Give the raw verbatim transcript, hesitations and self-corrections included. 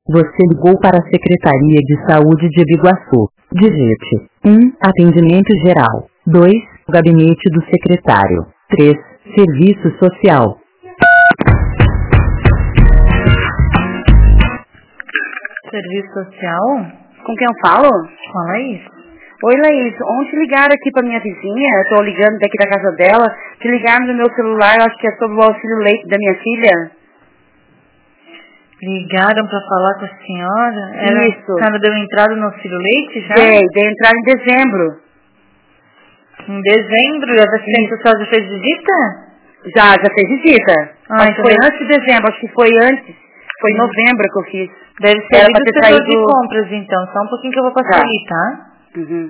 Você ligou para a Secretaria de Saúde de Biguaçu. Digite um. Atendimento geral. dois. Gabinete do secretário. três. Serviço social. Serviço social? Com quem eu falo? Com a Laís. Oi, Laís. Ontem ligaram aqui pra minha vizinha, eu tô ligando daqui da casa dela, que ligaram no meu celular, eu acho que é sobre o auxílio leite da minha filha. Ligaram pra falar com a senhora? Ela, Isso. A senhora deu entrada no auxílio leite já? Dei, dei entrada em dezembro. Em dezembro? E a assistente social já fez visita? Já, já fez visita. Ah, acho que então foi deve... antes de dezembro, acho que foi antes. Foi em novembro que eu fiz. Deve ser Era ali pra do ter setor saído... de compras, então. Só um pouquinho que eu vou passar Tá. ali, tá? Uhum.